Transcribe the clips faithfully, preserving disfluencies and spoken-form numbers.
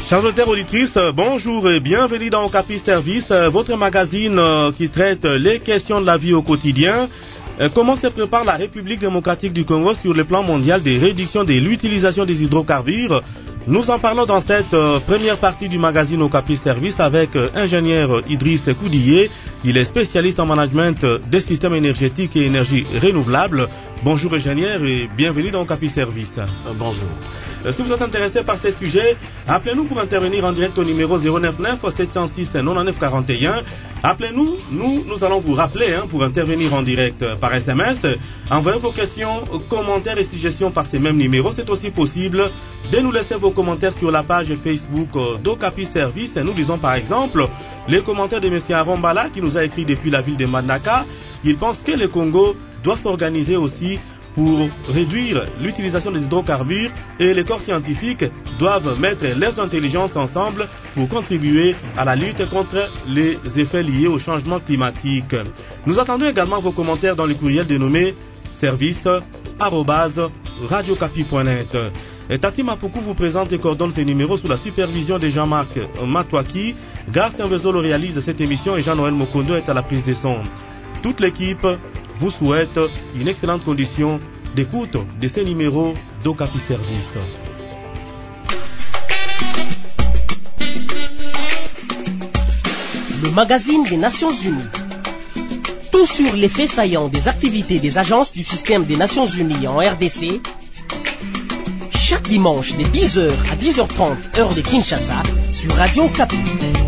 Chers auditeurs, auditrices, bonjour et bienvenue dans Okapi Service, votre magazine qui traite les questions de la vie au quotidien. Comment se prépare la République démocratique du Congo sur le plan mondial des réductions de l'utilisation des hydrocarbures? Nous en parlons dans cette première partie du magazine Okapi Service avec ingénieur Idriss Koudiye. Il est spécialiste en management des systèmes énergétiques et énergies renouvelables. Bonjour ingénieur et bienvenue dans Okapi Service. Euh, bonjour. Si vous êtes intéressé par ces sujets, appelez-nous pour intervenir en direct au numéro zéro neuf neuf sept zéro six quatre-vingt-neuf quarante et un. Appelez-nous, nous, nous allons vous rappeler hein, pour intervenir en direct par S M S. Envoyez vos questions, commentaires et suggestions par ces mêmes numéros. C'est aussi possible de nous laisser vos commentaires sur la page Facebook d'Okapi Service. Nous lisons par exemple les commentaires de M. Arombala qui nous a écrit depuis la ville de Mandaka. Il pense que le Congo doit s'organiser aussi pour réduire l'utilisation des hydrocarbures et les corps scientifiques doivent mettre leurs intelligences ensemble pour contribuer à la lutte contre les effets liés au changement climatique. Nous attendons également vos commentaires dans le courriel dénommé service arobase radiocapi point net. Tati Mapoukou vous présente et coordonne ces numéros sous la supervision de Jean-Marc Matouaki. Gaston Vezolo réalise cette émission et Jean-Noël Mokondo est à la prise des sons. Toute l'équipe vous souhaite une excellente condition d'écoute de ces numéros d'Okapi Service. Le magazine des Nations Unies. Tout sur les faits saillants des activités des agences du système des Nations Unies en R D C. Chaque dimanche de dix heures à dix heures trente heure de Kinshasa sur Radio Okapi.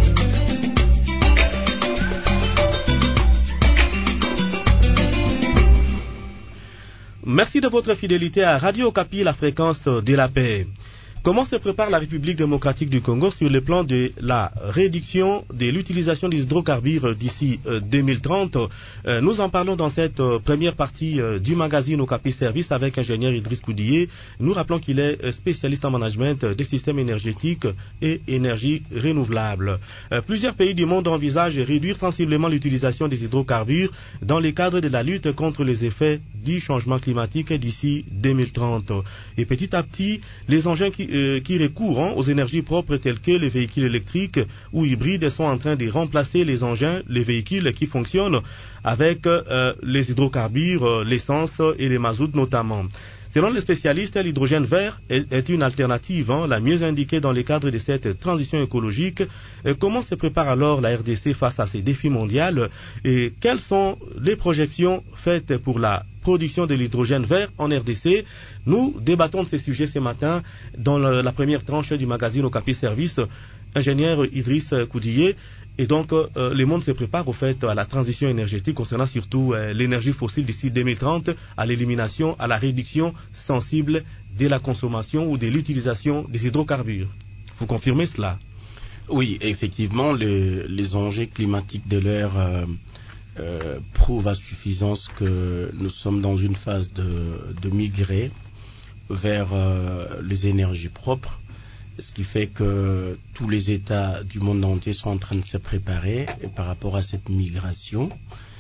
Merci de votre fidélité à Radio Okapi, la fréquence de la paix. Comment se prépare la République démocratique du Congo sur le plan de la réduction de l'utilisation des hydrocarbures d'ici deux mille trente? Nous en parlons dans cette première partie du magazine Okapi Service avec ingénieur Idriss Koudiye. Nous rappelons qu'il est spécialiste en management des systèmes énergétiques et énergies renouvelables. Plusieurs pays du monde envisagent de réduire sensiblement l'utilisation des hydrocarbures dans le cadre de la lutte contre les effets du changement climatique d'ici deux mille trente. Et petit à petit, les engins qui qui recourent hein, aux énergies propres telles que les véhicules électriques ou hybrides sont en train de remplacer les engins, les véhicules qui fonctionnent avec euh, les hydrocarbures, euh, l'essence et les mazoutes notamment. Selon les spécialistes, l'hydrogène vert est, est une alternative, hein, la mieux indiquée dans le cadre de cette transition écologique. Et comment se prépare alors la R D C face à ces défis mondiaux et quelles sont les projections faites pour la production de l'hydrogène vert en R D C? Nous débattons de ces sujets ce matin dans le, la première tranche du magazine Okapi Service. Ingénieur Idriss Koudiye. Et donc, euh, le monde se prépare au fait à la transition énergétique concernant surtout euh, l'énergie fossile d'ici deux mille trente, à l'élimination, à la réduction sensible de la consommation ou de l'utilisation des hydrocarbures. Vous confirmez cela? Oui, effectivement, le, les enjeux climatiques de l'heure euh, euh, prouvent à suffisance que nous sommes dans une phase de, de migrer vers euh, les énergies propres. Ce qui fait que tous les États du monde entier sont en train de se préparer par rapport à cette migration.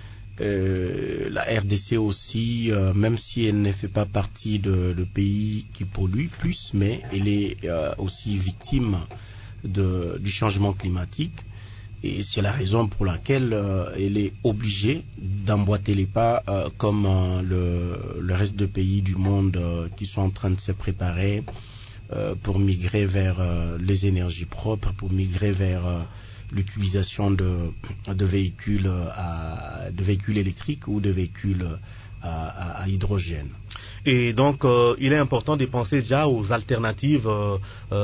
Euh, la R D C aussi, euh, même si elle ne fait pas partie de, de pays qui polluent plus, mais elle est euh, aussi victime de, du changement climatique. Et c'est la raison pour laquelle euh, elle est obligée d'emboîter les pas euh, comme euh, le, le reste des pays du monde euh, qui sont en train de se préparer Euh, pour migrer vers euh, les énergies propres, pour migrer vers euh, l'utilisation de, de véhicules à, de véhicules électriques ou de véhicules à, à, à hydrogène. Et donc, euh, il est important de penser déjà aux alternatives euh,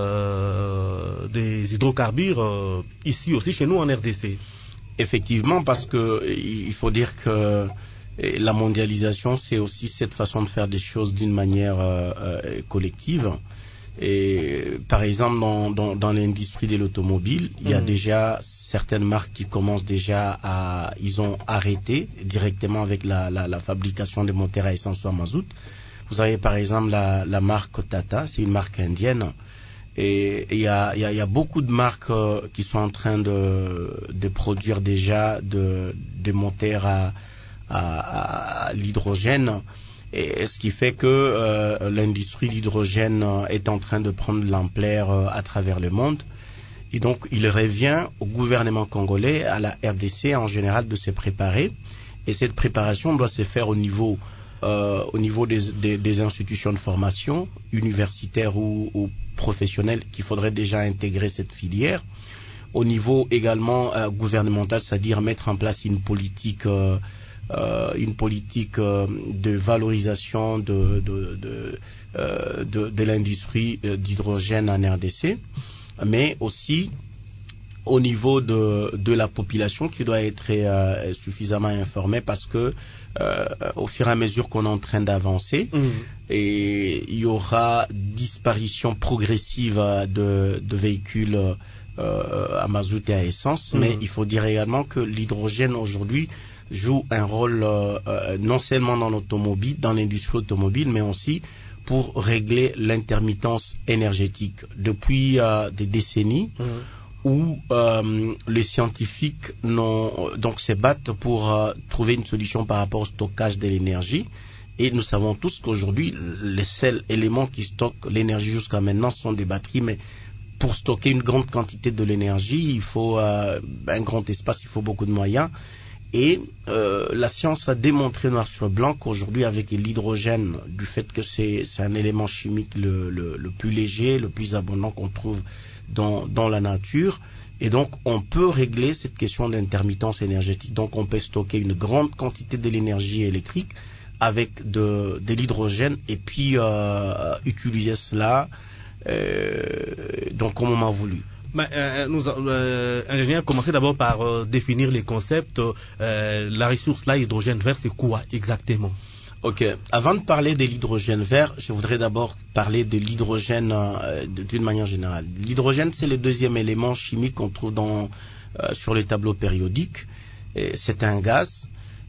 euh, des hydrocarbures euh, ici aussi chez nous en R D C. Effectivement, parce que il faut dire que la mondialisation, c'est aussi cette façon de faire des choses d'une manière euh, euh, collective. Et par exemple dans, dans, dans l'industrie de l'automobile, il y a mmh. déjà certaines marques qui commencent déjà à, ils ont arrêté directement avec la, la, la fabrication des moteurs à essence ou à mazout. Vous avez par exemple la, la marque Tata, c'est une marque indienne, et il y a, y, a, y a beaucoup de marques euh, qui sont en train de, de produire déjà de, de moteurs à, à, à l'hydrogène. Et ce qui fait que euh, l'industrie de l'hydrogène est en train de prendre l'ampleur euh, à travers le monde. Et donc, il revient au gouvernement congolais, à la R D C en général, de se préparer. Et cette préparation doit se faire au niveau, euh, au niveau des, des, des institutions de formation, universitaires ou, ou professionnelles, qu'il faudrait déjà intégrer cette filière. Au niveau également euh, gouvernemental, c'est-à-dire mettre en place une politique, euh, euh, une politique euh, de valorisation de, de, de, euh, de, de l'industrie d'hydrogène en R D C. Mais aussi au niveau de, de la population qui doit être euh, suffisamment informée parce que euh, au fur et à mesure qu'on est en train d'avancer, mmh. et il y aura disparition progressive de, de véhicules euh, à mazout et à essence, mmh. mais il faut dire également que l'hydrogène aujourd'hui joue un rôle euh, non seulement dans l'automobile, dans l'industrie automobile, mais aussi pour régler l'intermittence énergétique. Depuis euh, des décennies mmh. où euh, les scientifiques n'ont, donc se battent pour euh, trouver une solution par rapport au stockage de l'énergie. Et nous savons tous qu'aujourd'hui, les seuls éléments qui stockent l'énergie jusqu'à maintenant sont des batteries, mais pour stocker une grande quantité de l'énergie, il faut euh, un grand espace, il faut beaucoup de moyens. Et euh, la science a démontré noir sur blanc qu'aujourd'hui, avec l'hydrogène, du fait que c'est, c'est un élément chimique le, le, le plus léger, le plus abondant qu'on trouve dans, dans la nature, et donc on peut régler cette question d'intermittence énergétique. Donc on peut stocker une grande quantité de l'énergie électrique avec de, de l'hydrogène et puis euh, utiliser cela euh, donc comme on m'a voulu. Ben, euh, nous, euh, ingénieur, commencez d'abord par euh, définir les concepts. Euh, la ressource là, hydrogène vert, c'est quoi exactement? Ok. Avant de parler de l'hydrogène vert, je voudrais d'abord parler de l'hydrogène euh, d'une manière générale. L'hydrogène, c'est le deuxième élément chimique qu'on trouve dans, euh, sur les tableaux périodiques. Et c'est un gaz,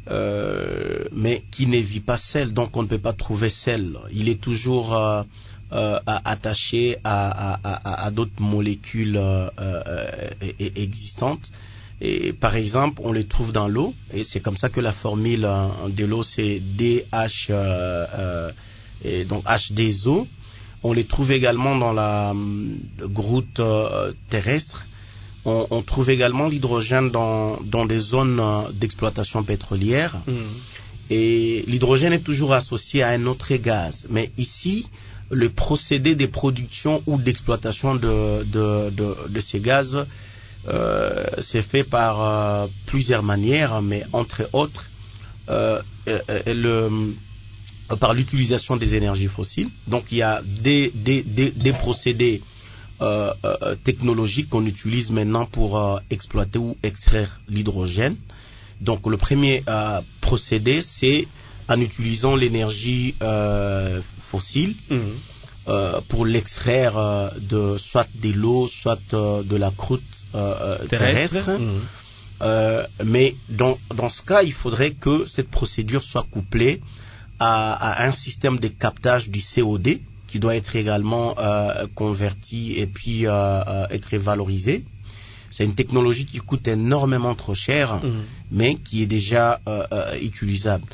euh, mais qui ne vit pas seul, donc on ne peut pas trouver seul. Il est toujours euh, Euh, attaché à, à, à, à d'autres molécules euh, euh, existantes. Et par exemple, on les trouve dans l'eau, et c'est comme ça que la formule euh, de l'eau c'est D H, euh, euh, et donc H deux O. On les trouve également dans la euh, groute euh, terrestre. On, on trouve également l'hydrogène dans, dans des zones euh, d'exploitation pétrolière. Mmh. Et l'hydrogène est toujours associé à un autre gaz. Mais ici, le procédé de production ou d'exploitation de, de, de, de ces gaz euh, c'est fait par euh, plusieurs manières, mais entre autres euh, euh, le, euh, par l'utilisation des énergies fossiles. Donc il y a des, des, des, des procédés euh, euh, technologiques qu'on utilise maintenant pour euh, exploiter ou extraire l'hydrogène. Donc le premier euh, procédé, c'est en utilisant l'énergie euh, fossile mmh. euh, pour l'extraire euh, de soit de l'eau, soit euh, de la croûte euh, terrestre. terrestre. Mmh. Euh, mais dans, dans ce cas, il faudrait que cette procédure soit couplée à, à un système de captage du C O deux qui doit être également euh, converti et puis euh, euh, être valorisé. C'est une technologie qui coûte énormément trop cher, mmh. mais qui est déjà euh, euh, utilisable.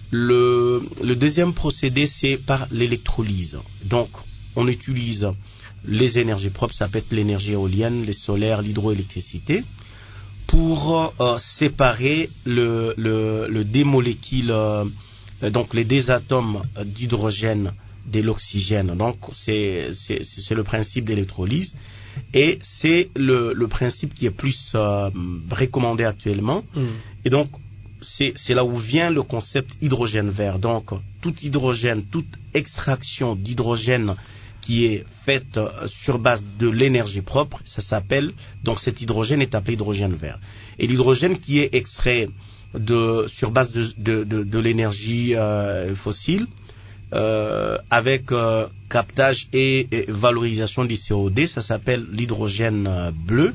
Le, le deuxième procédé, c'est par l'électrolyse. Donc, on utilise les énergies propres, ça peut être l'énergie éolienne, les solaires, l'hydroélectricité, pour euh, séparer le, le, le des molécules, euh, donc les des atomes d'hydrogène de l'oxygène. Donc, c'est, c'est, c'est le principe d'électrolyse. Et c'est le, le principe qui est plus euh, recommandé actuellement. Mmh. Et donc, c'est, c'est là où vient le concept hydrogène vert. Donc, tout hydrogène, toute extraction d'hydrogène qui est faite sur base de l'énergie propre, ça s'appelle, donc cet hydrogène est appelé hydrogène vert. Et l'hydrogène qui est extrait de, sur base de, de, de, de l'énergie euh, fossile, euh, avec euh, captage et, et valorisation du C O deux, ça s'appelle l'hydrogène euh, bleu.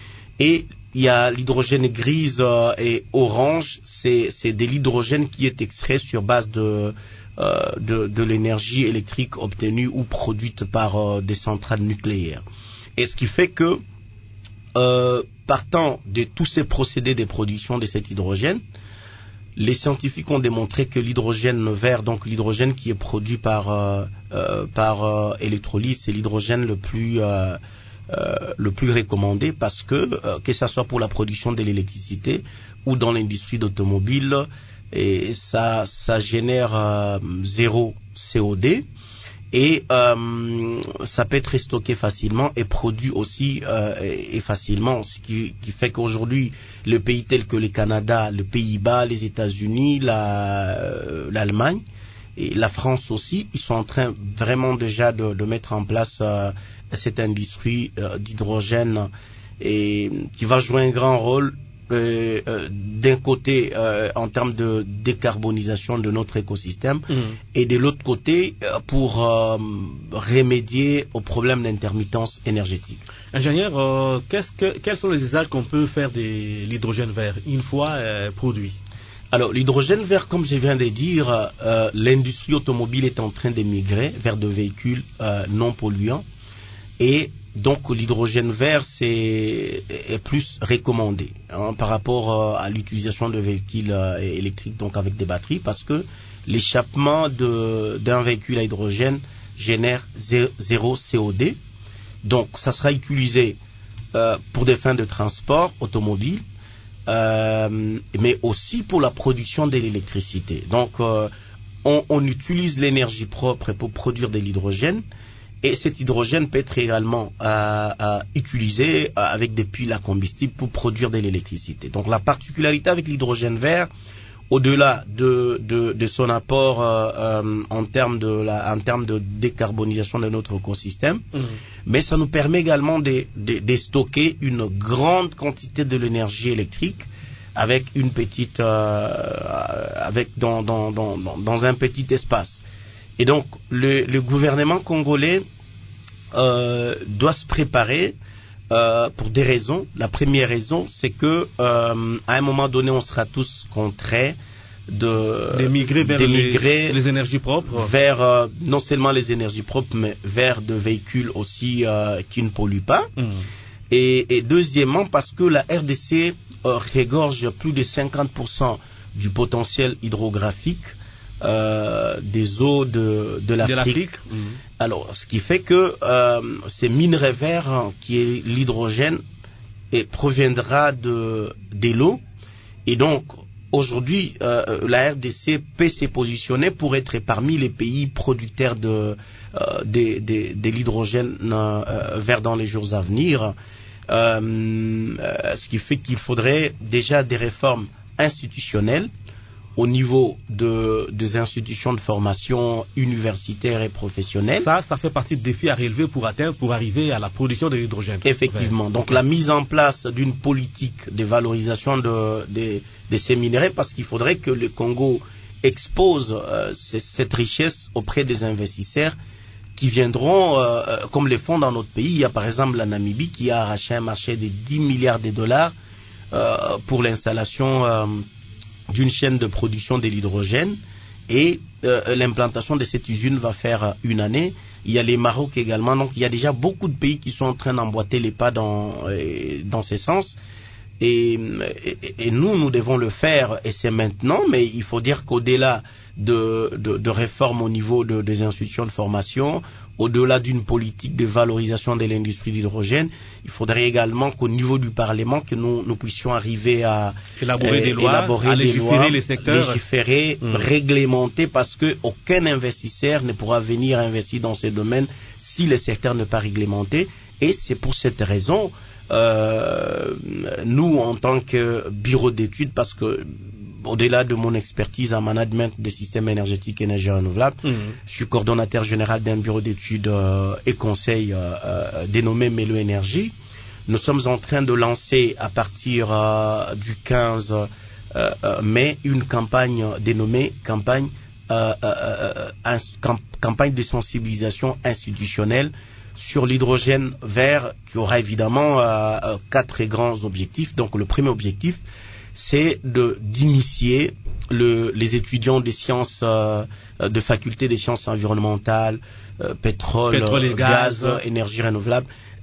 Et il y a l'hydrogène grise euh, et orange, c'est, c'est de l'hydrogène qui est extrait sur base de, euh, de, de l'énergie électrique obtenue ou produite par euh, des centrales nucléaires. Et ce qui fait que, euh, partant de tous ces procédés de production de cet hydrogène, les scientifiques ont démontré que l'hydrogène vert, donc l'hydrogène qui est produit par euh, euh, par euh, électrolyse, c'est l'hydrogène le plus euh, euh, le plus recommandé parce que euh, que ça soit pour la production de l'électricité ou dans l'industrie d'automobile, et ça ça génère euh, zéro C O deux. Et euh, ça peut être stocké facilement et produit aussi euh, et, et facilement, ce qui, qui fait qu'aujourd'hui, les pays tels que le Canada, les Pays-Bas, les États-Unis, la, euh, l'Allemagne et la France aussi, ils sont en train vraiment déjà de, de mettre en place euh, cette industrie euh, d'hydrogène et qui va jouer un grand rôle. Euh, euh, d'un côté euh, en termes de décarbonisation de notre écosystème mmh. et de l'autre côté euh, pour euh, remédier aux problèmes d'intermittence énergétique. Ingénieur, euh, qu'est-ce que, quels sont les usages qu'on peut faire de l'hydrogène vert une fois euh, produit? Alors l'hydrogène vert, comme je viens de dire, euh, l'industrie automobile est en train de migrer vers des véhicules euh, non polluants et donc l'hydrogène vert c'est est plus recommandé hein, par rapport euh, à l'utilisation de véhicules euh, électriques, donc avec des batteries, parce que l'échappement de d'un véhicule à hydrogène génère zéro C O deux. Donc ça sera utilisé euh, pour des fins de transport automobile, euh, mais aussi pour la production de l'électricité. Donc euh, on, on utilise l'énergie propre pour produire de l'hydrogène. Et cet hydrogène peut être également euh, euh, utilisé euh, avec des piles à combustible pour produire de l'électricité. Donc la particularité avec l'hydrogène vert, au-delà de, de, de son apport euh, euh, en termes de la, en termes de décarbonisation de notre écosystème, mmh. mais ça nous permet également de, de, de stocker une grande quantité de l'énergie électrique avec une petite, euh, avec dans, dans, dans, dans un petit espace. Et donc, le, le gouvernement congolais euh, doit se préparer euh, pour des raisons. La première raison, c'est que euh, à un moment donné, on sera tous contraints de d'émigrer vers d'émigrer les, les énergies propres, vers euh, non seulement les énergies propres, mais vers des véhicules aussi euh, qui ne polluent pas. Mmh. Et, et deuxièmement, parce que la R D C euh, regorge plus de cinquante pour cent du potentiel hydrographique Euh, des eaux de, de l'Afrique. De l'Afrique. Mmh. Alors, ce qui fait que euh, ces minerais verts, hein, qui est l'hydrogène, et proviendra de, de l'eau. Et donc, aujourd'hui, euh, la R D C peut se positionner pour être parmi les pays producteurs de, euh, de, de, de l'hydrogène euh, vert dans les jours à venir. Euh, euh, ce qui fait qu'il faudrait déjà des réformes institutionnelles au niveau de, des institutions de formation universitaire et professionnelle. Ça, ça fait partie des défis à relever pour atteindre, pour arriver à la production de l'hydrogène. Effectivement. Vert. Donc, okay. La mise en place d'une politique de valorisation de, de, de ces minerais, parce qu'il faudrait que le Congo expose euh, cette richesse auprès des investisseurs qui viendront, euh, comme les font dans notre pays. Il y a par exemple la Namibie qui a arraché un marché de dix milliards de dollars euh, pour l'installation euh, d'une chaîne de production de l'hydrogène, et euh, l'implantation de cette usine va faire une année. Il y a les Maroc également, donc il y a déjà beaucoup de pays qui sont en train d'emboîter les pas dans, euh, dans ce sens. Et, et, et nous, nous devons le faire, et c'est maintenant, mais il faut dire qu'au-delà de, de, de réformes au niveau de, des institutions de formation, au-delà d'une politique de valorisation de l'industrie d'hydrogène, il faudrait également qu'au niveau du Parlement, que nous, nous puissions arriver à élaborer euh, des lois, élaborer à des légiférer lois, les secteurs, légiférer, mmh. réglementer, parce que aucun investisseur ne pourra venir investir dans ces domaines si le secteur n'est pas réglementé. Et c'est pour cette raison, euh, nous, en tant que bureau d'études, parce que au-delà de mon expertise en management des systèmes énergétiques et énergies renouvelables, mmh. je suis coordonnateur général d'un bureau d'études euh, et conseil euh, euh, dénommé Melo Énergie. Nous sommes en train de lancer à partir euh, du quinze euh, euh, mai une campagne dénommée campagne, euh, euh, euh, camp- campagne de sensibilisation institutionnelle sur l'hydrogène vert, qui aura évidemment euh, euh, quatre grands objectifs. Donc le premier objectif, c'est de d'initier le, les étudiants des sciences, euh, de faculté des sciences environnementales, euh, pétrole, pétrole et gaz, gaz, énergie renouvelable,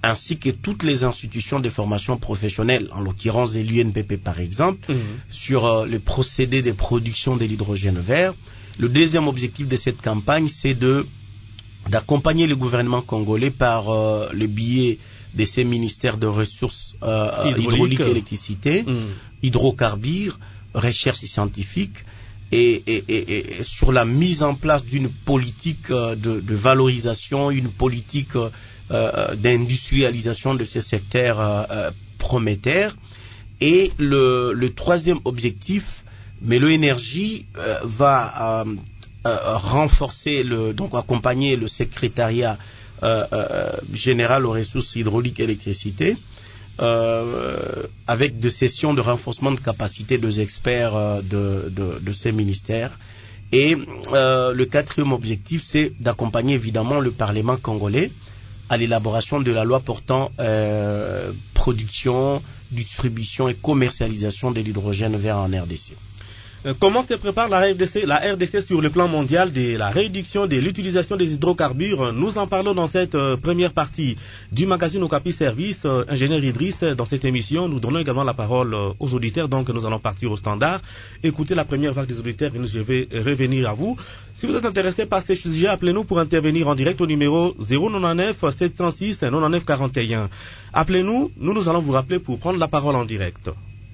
ainsi que toutes les institutions de formation professionnelle, en l'occurrence l'U N P P par exemple, mmh. sur euh, le procédé de production de l'hydrogène vert. Le deuxième objectif de cette campagne, c'est de d'accompagner le gouvernement congolais par euh, le biais de ces ministères de ressources euh, hydrauliques, hydraulique, électricité, mmh. hydrocarbures, recherche scientifique, et, et, et, et sur la mise en place d'une politique euh, de, de valorisation, une politique euh, euh, d'industrialisation de ces secteurs euh, euh, prometteurs. Et le, le troisième objectif, Melo Énergie euh, va euh, euh, renforcer, le, donc accompagner le secrétariat euh, euh, général aux ressources hydrauliques et électricité, Euh, avec des sessions de renforcement de capacité des experts euh, de, de, de ces ministères. Et euh, le quatrième objectif, c'est d'accompagner évidemment le Parlement congolais à l'élaboration de la loi portant euh, production, distribution et commercialisation de l'hydrogène vert en R D C. Comment se prépare la R D C, la R D C sur le plan mondial de la réduction de l'utilisation des hydrocarbures? Nous en parlons dans cette euh, première partie du magazine Okapi Service. Euh, ingénieur Idriss, dans cette émission, nous donnons également la parole euh, aux auditeurs, donc nous allons partir au standard. Écoutez la première vague des auditeurs et je vais revenir à vous. Si vous êtes intéressé par ces sujets, appelez-nous pour intervenir en direct au numéro zéro neuf neuf sept zéro six neuf neuf quatre un. Appelez-nous, nous nous allons vous rappeler pour prendre la parole en direct.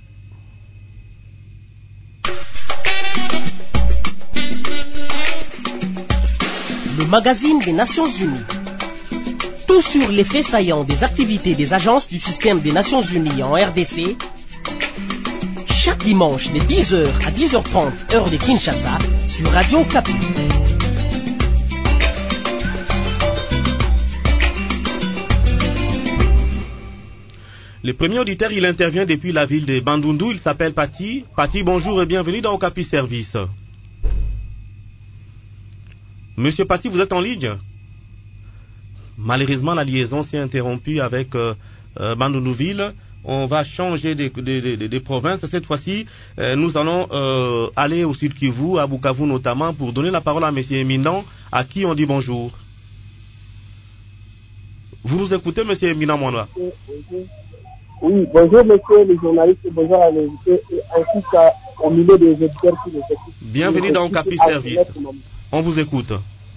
Le magazine des Nations Unies. Tout sur les faits saillants des activités des agences du système des Nations Unies en R D C. Chaque dimanche de dix heures à dix heures trente heure de Kinshasa sur Radio Okapi. Le premier auditeur, il intervient depuis la ville de Bandundu. Il s'appelle Pati. Pati, bonjour et bienvenue dans Okapi Service. Monsieur Pati, vous êtes en ligne? Malheureusement, la liaison s'est interrompue avec euh, euh, Bandundu-Ville. On va changer de, de, de, de, de province. Cette fois-ci, euh, nous allons euh, aller au Sud Kivu, à Bukavu notamment, pour donner la parole à Monsieur Éminent, à qui on dit bonjour. Vous nous écoutez, Monsieur Éminent Monoa? Oui, bonjour monsieur les journalistes, bonjour à l'invité, ainsi qu'au milieu des auditeurs qui nous écoutent. Bienvenue dans Okapi Service. On vous écoute.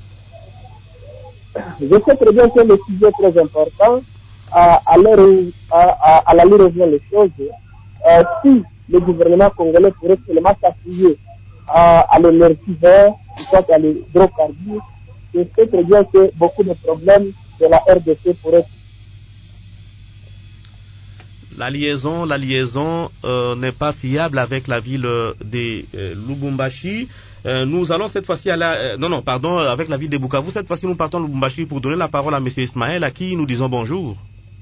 Je sais très bien que le sujet est très important. À, à, l'heure où, à, à, à la lueur les choses, euh, si le gouvernement congolais pourrait seulement s'appuyer à, à l'énergie verte, soit à l'hydrocarbure, je sais très bien que beaucoup de problèmes de la R D C pourraient. La liaison, la liaison euh, n'est pas fiable avec la ville de euh, Lubumbashi. Euh, nous allons cette fois-ci à la... Euh, non, non, pardon, avec la ville de Bukavu. Cette fois-ci, nous partons à Lubumbashi pour donner la parole à M. Ismaël, à qui nous disons bonjour.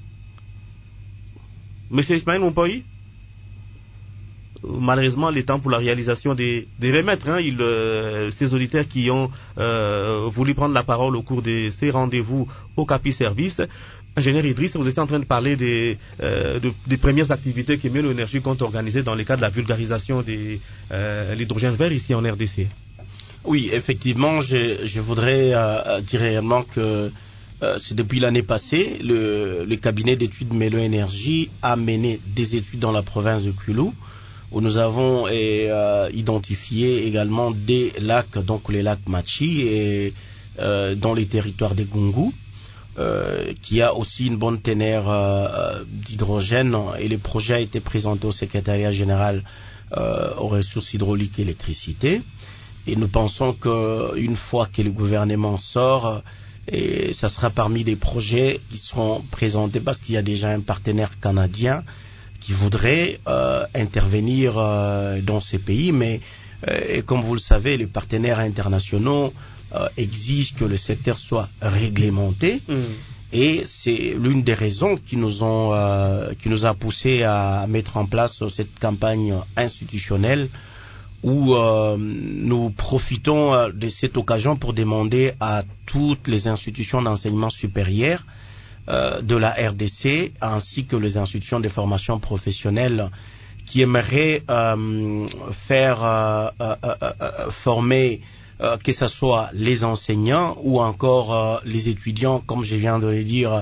M. Ismaël Moupoyi? Malheureusement, le temps pour la réalisation des, des remettre, hein, il, euh, ces auditeurs qui ont euh, voulu prendre la parole au cours de ces rendez-vous au Okapi Service. Ingénieur Idriss, vous étiez en train de parler des, euh, de, des premières activités que Melo Énergie compte organiser dans le cadre de la vulgarisation de euh, l'hydrogène vert ici en R D C. Oui, effectivement, je, je voudrais euh, dire réellement que euh, c'est depuis l'année passée, le, le cabinet d'études Melo Énergie a mené des études dans la province de Kulu, où nous avons euh, identifié également des lacs, donc les lacs Machi, et euh, dans les territoires des Gungu. Euh, qui a aussi une bonne teneur euh, d'hydrogène, et le projet a été présenté au secrétariat général euh, aux ressources hydrauliques et électricité, et nous pensons qu'une fois que le gouvernement sort, et ça sera parmi les projets qui seront présentés, parce qu'il y a déjà un partenaire canadien qui voudrait euh, intervenir euh, dans ces pays, mais euh, et comme vous le savez, les partenaires internationaux Euh, exige que le secteur soit réglementé, mmh. et c'est l'une des raisons qui nous ont euh, qui nous a poussé à mettre en place cette campagne institutionnelle où euh, nous profitons euh, de cette occasion pour demander à toutes les institutions d'enseignement supérieur euh, de la R D C ainsi que les institutions de formation professionnelle qui aimeraient euh, faire euh, euh, euh, euh, former Euh, que ce soit les enseignants ou encore euh, les étudiants, comme je viens de le dire,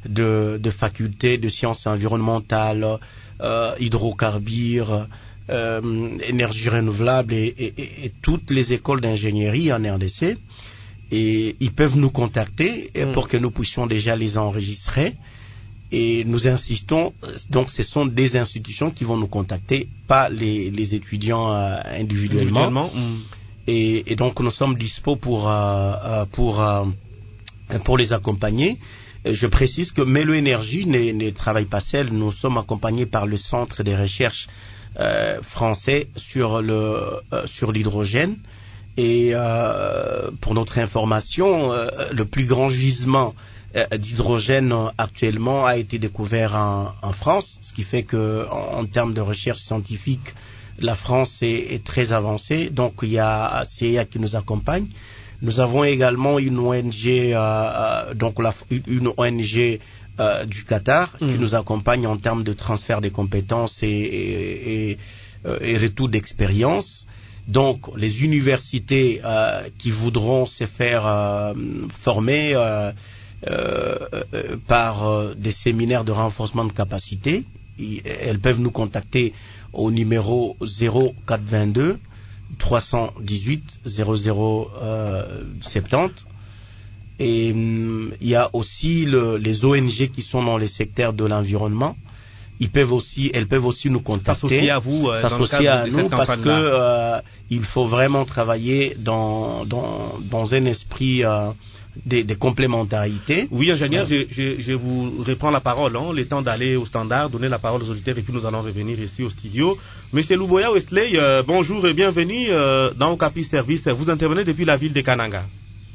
de, de facultés de sciences environnementales, euh, hydrocarbures, euh, énergie renouvelable et, et, et, et toutes les écoles d'ingénierie en R D C. Et ils peuvent nous contacter mmh. pour que nous puissions déjà les enregistrer. Et nous insistons, donc ce sont des institutions qui vont nous contacter, pas les, les étudiants euh, individuellement. individuellement mmh. et, et donc nous sommes dispo pour, euh, pour, euh, pour les accompagner. Je précise que Melo Énergie ne, ne travaille pas seul. Nous sommes accompagnés par le Centre des recherches euh, français sur, le, euh, sur l'hydrogène. Et euh, pour notre information, euh, le plus grand gisement euh, d'hydrogène euh, actuellement a été découvert en, en France, ce qui fait que en, en termes de recherche scientifique, la France est, est très avancée. Donc il y a C E A qui nous accompagne. Nous avons également une O N G, euh, donc la, une O N G euh, du Qatar mmh. qui nous accompagne en termes de transfert des compétences et, et, et, et retour d'expérience. Donc, les universités euh, qui voudront se faire euh, former euh, euh, euh, par euh, des séminaires de renforcement de capacité, elles peuvent nous contacter au numéro zéro quatre vingt-deux trois cent dix-huit zéro zéro soixante-dix. Et hum, il y a aussi le, les O N G qui sont dans les secteurs de l'environnement. Ils peuvent aussi, elles peuvent aussi nous contacter, s'associer à vous, euh, s'associer à nous, parce que euh, il faut vraiment travailler dans dans dans un esprit euh, de, de complémentarité. Oui, ingénieur, ouais. je, je, je vous reprends la parole. Hein, le temps d'aller au standard, donner la parole aux auditeurs, et puis nous allons revenir ici au studio. Monsieur Luboya Wesley, euh, bonjour et bienvenue euh, dans Okapi Service. Vous intervenez depuis la ville de Kananga.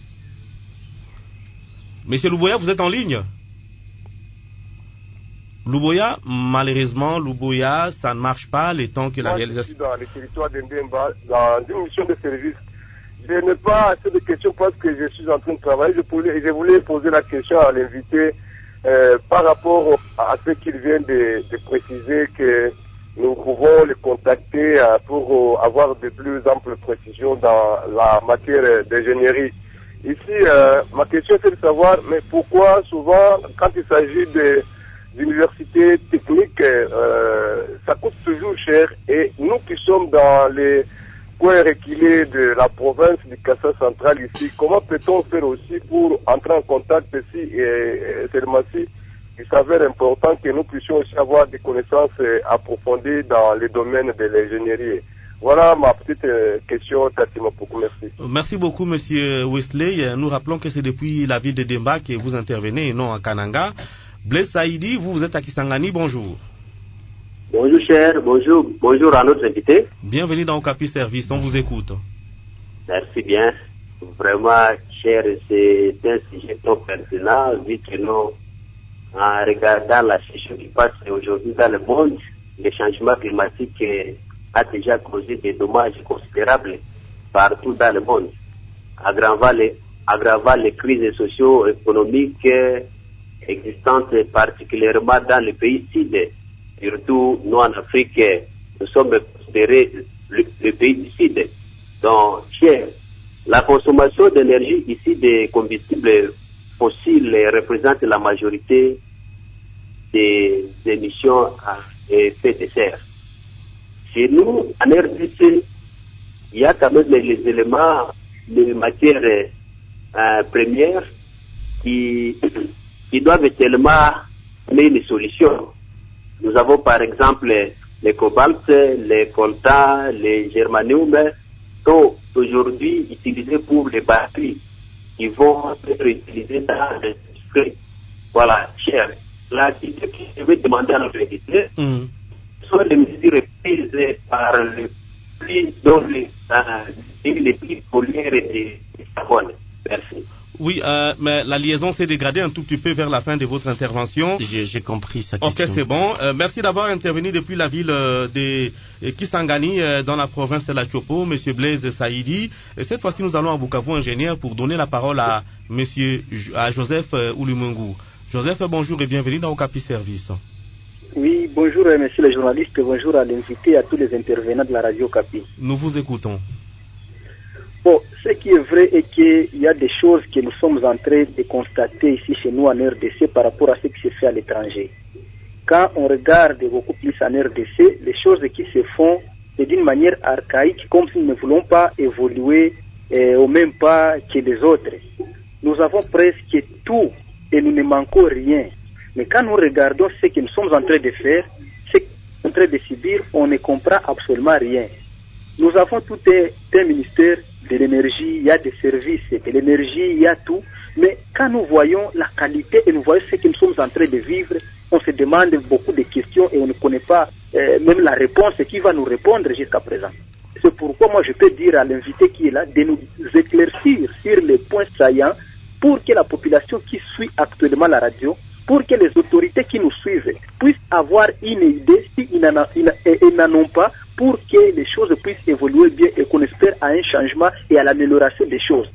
Monsieur Luboya, vous êtes en ligne? Luboya, malheureusement, Luboya, ça ne marche pas le temps que la Moi, réalisation... Je suis dans le territoire d'Indemba, dans une mission de service. Je n'ai pas assez de questions parce que je suis en train de travailler. Je voulais, je voulais poser la question à l'invité euh, par rapport à ce qu'il vient de, de préciser, que nous pouvons le contacter euh, pour euh, avoir de plus amples précisions dans la matière d'ingénierie. Ici, euh, ma question c'est de savoir, mais pourquoi souvent, quand il s'agit de l'université technique, euh, ça coûte toujours cher, et nous qui sommes dans les coins reculés de la province du Kassa central ici, comment peut-on faire aussi pour entrer en contact ici et, et seulement si il s'avère important que nous puissions aussi avoir des connaissances approfondies dans les domaines de l'ingénierie. Voilà ma petite euh, question, Tatima Poukou, merci. Merci beaucoup, monsieur Wesley. Nous rappelons que c'est depuis la ville de Demba que vous intervenez et non à Kananga. Blaise Saïdi, vous, vous êtes à Kisangani, bonjour. Bonjour cher, bonjour, bonjour à notre invité. Bienvenue dans Okapi Service, on vous écoute. Merci bien. Vraiment, cher, c'est un sujet trop pertinent, vu que nous, en regardant la situation qui passe aujourd'hui dans le monde, le changement climatique a déjà causé des dommages considérables partout dans le monde, aggravant les, aggravant les crises socio-économiques existantes particulièrement dans les pays sud. Surtout, nous en Afrique, nous sommes considérés le, le pays du sud. Donc, cher, la consommation d'énergie ici des combustibles fossiles représente la majorité des émissions à effet de serre. Chez nous, en R D C, il y a quand même les éléments de matière euh, première qui, qui doivent tellement donner une solution. Nous avons par exemple les cobalt, les coltan, les germanium, sont aujourd'hui utilisés pour les batteries qui vont être utilisées dans l'industrie. Voilà, cher. Là, ce que je vais demander à notre éditeur, mm. sont les mesures prises par le prix, dont les, euh, les prix pollueurs et des carbone. Merci. Oui, euh, mais la liaison s'est dégradée un tout petit peu vers la fin de votre intervention. J'ai, j'ai compris sa question. Ok, c'est bon. Euh, merci d'avoir intervenu depuis la ville euh, de Kisangani, euh, dans la province de la Chopo, Monsieur Blaise Saïdi. Et cette fois-ci, nous allons à Bukavu, ingénieur, pour donner la parole à Monsieur à Joseph euh, Oulumungu. Joseph, bonjour et bienvenue dans Okapi Service. Oui, bonjour euh, monsieur le journaliste, bonjour à l'invité et à tous les intervenants de la radio Okapi. Nous vous écoutons. Bon, ce qui est vrai est qu'il y a des choses que nous sommes en train de constater ici chez nous en R D C par rapport à ce qui se fait à l'étranger. Quand on regarde beaucoup plus en R D C, les choses qui se font c'est d'une manière archaïque, comme si nous ne voulons pas évoluer eh, au même pas que les autres. Nous avons presque tout et nous ne manquons rien. Mais quand nous regardons ce que nous sommes en train de faire, ce que nous sommes en train de subir, on ne comprend absolument rien. Nous avons tout un, un ministère de l'énergie, il y a des services de l'énergie, il y a tout. Mais quand nous voyons la qualité et nous voyons ce que nous sommes en train de vivre, on se demande beaucoup de questions et on ne connaît pas euh, même la réponse qui va nous répondre jusqu'à présent. C'est pourquoi moi je peux dire à l'invité qui est là de nous éclaircir sur les points saillants pour que la population qui suit actuellement la radio, pour que les autorités qui nous suivent puissent avoir une idée s'ils n'en ont pas, pour que les choses puissent évoluer bien et qu'on espère à un changement et à l'amélioration des choses.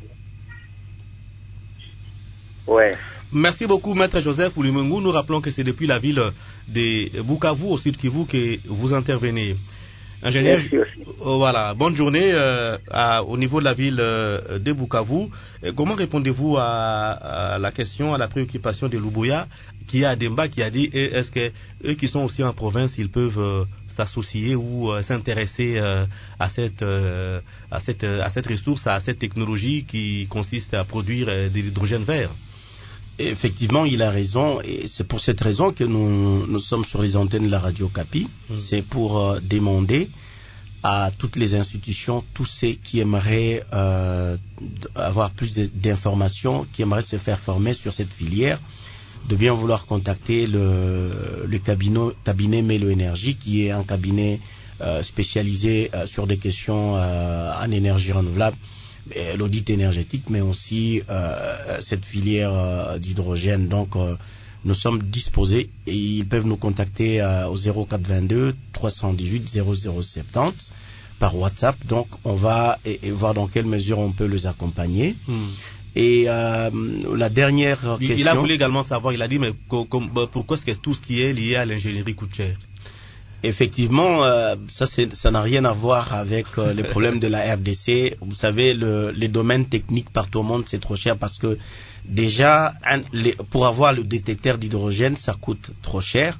Ouais. Merci beaucoup, Maître Joseph Oulimengu. Nous rappelons que c'est depuis la ville de Bukavu, au sud Kivu, que vous intervenez. Ingénieur, oh, voilà, bonne journée euh, à, au niveau de la ville euh, de Bukavu. Et comment répondez-vous à, à la question, à la préoccupation de Lubuya, qui a à Demba, qui a dit est-ce que eux qui sont aussi en province, ils peuvent euh, s'associer ou euh, s'intéresser euh, à cette euh, à cette à cette ressource, à cette technologie qui consiste à produire euh, de l'hydrogène vert? Effectivement, il a raison, et c'est pour cette raison que nous, nous sommes sur les antennes de la Radio Kapi. Mmh. C'est pour euh, demander à toutes les institutions, tous ceux qui aimeraient euh, avoir plus d'informations, qui aimeraient se faire former sur cette filière, de bien vouloir contacter le, le cabinet, cabinet Melo Énergie, qui est un cabinet euh, spécialisé euh, sur des questions euh, en énergie renouvelable, l'audit énergétique, mais aussi euh, cette filière euh, d'hydrogène. Donc, euh, nous sommes disposés et ils peuvent nous contacter euh, au zéro quatre vingt-deux trois cent dix-huit zéro zéro soixante-dix par WhatsApp. Donc, on va et, et voir dans quelle mesure on peut les accompagner. Hmm. Et euh, la dernière il, question... Il a voulu également savoir, il a dit, mais co, com, pourquoi est-ce que tout ce qui est lié à l'ingénierie coûte cher? Effectivement, euh, ça, ça n'a rien à voir avec euh, les problèmes de la R D C. Vous savez, le, les domaines techniques partout au monde, c'est trop cher parce que déjà, un, les, pour avoir le détecteur d'hydrogène, ça coûte trop cher.